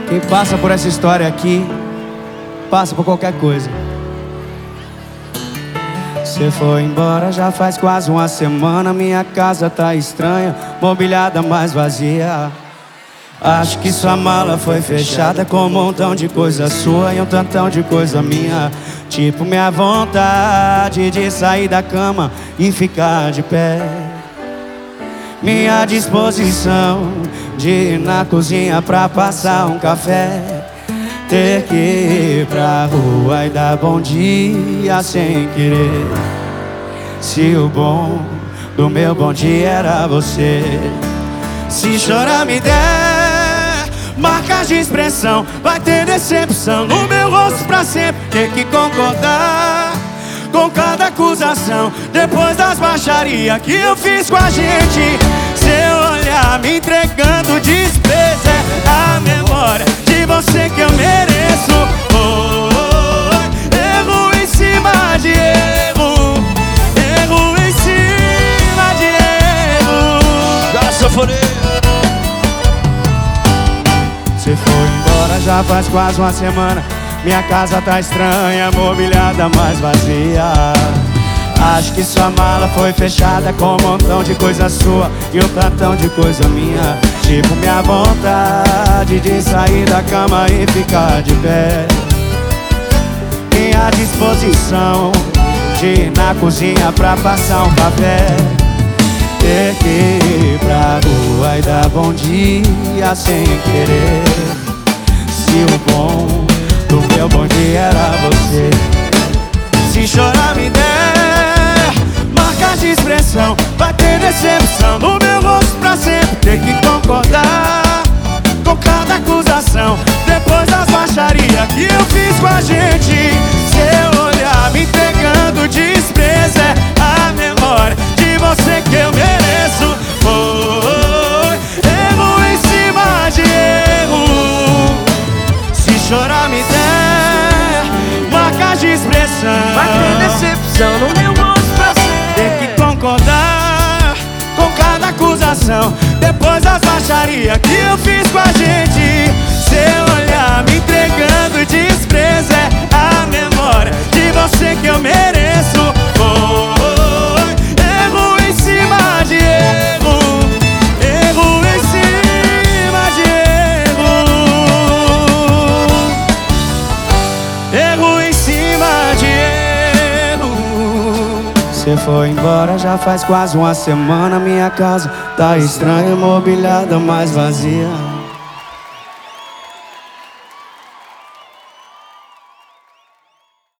Quem passa por essa história aqui, passa por qualquer coisa. Você foi embora já faz quase uma semana. Minha casa tá estranha, mobiliada mais vazia. Acho que sua mala foi fechada com um montão de coisa sua e um tantão de coisa minha. Tipo minha vontade de sair da cama e ficar de pé, minha disposição de ir na cozinha pra passar um café, ter que ir pra rua e dar bom dia sem querer. Se o bom do meu bom dia era você. Se chorar me der marcas de expressão, vai ter decepção no meu rosto pra sempre. Ter que concordar com cada acusação, depois das baixarias que eu fiz com a gente. Seu olhar me entregando desprezo, é a memória de você que eu mereço. Erro em cima de erro, erro em cima de erro. Você foi embora já faz quase uma semana. Minha casa tá estranha, mobiliada mais vazia. Acho que sua mala foi fechada com um montão de coisa sua e um tantão de coisa minha. Tipo minha vontade de sair da cama e ficar de pé, minha disposição de ir na cozinha pra passar um café, ter que ir pra rua e dar bom dia sem querer. Se o bom do meu bom dia era você. Se chorar me der marcas de expressão, vai ter decepção no meu rosto pra sempre. Ter que concordar com cada acusação, depois das baixarias que eu fiz com a gente. Seu olhar me entregando desprezo, é a memória de você que eu mereço. Erro em cima de erro. Se chorar me der marcas de expressão, vai ter decepção no meu rosto pra sempre. ter que concordar com cada acusação, depois das baixarias que eu fiz com a gente. Seu olhar me entregando desprezo, é a memória de você que eu mereço. Erro em cima de erro, erro em cima de erro, erro em cima de erro. Você foi embora já faz quase uma semana. Minha casa tá estranha, mobiliada mais vazia.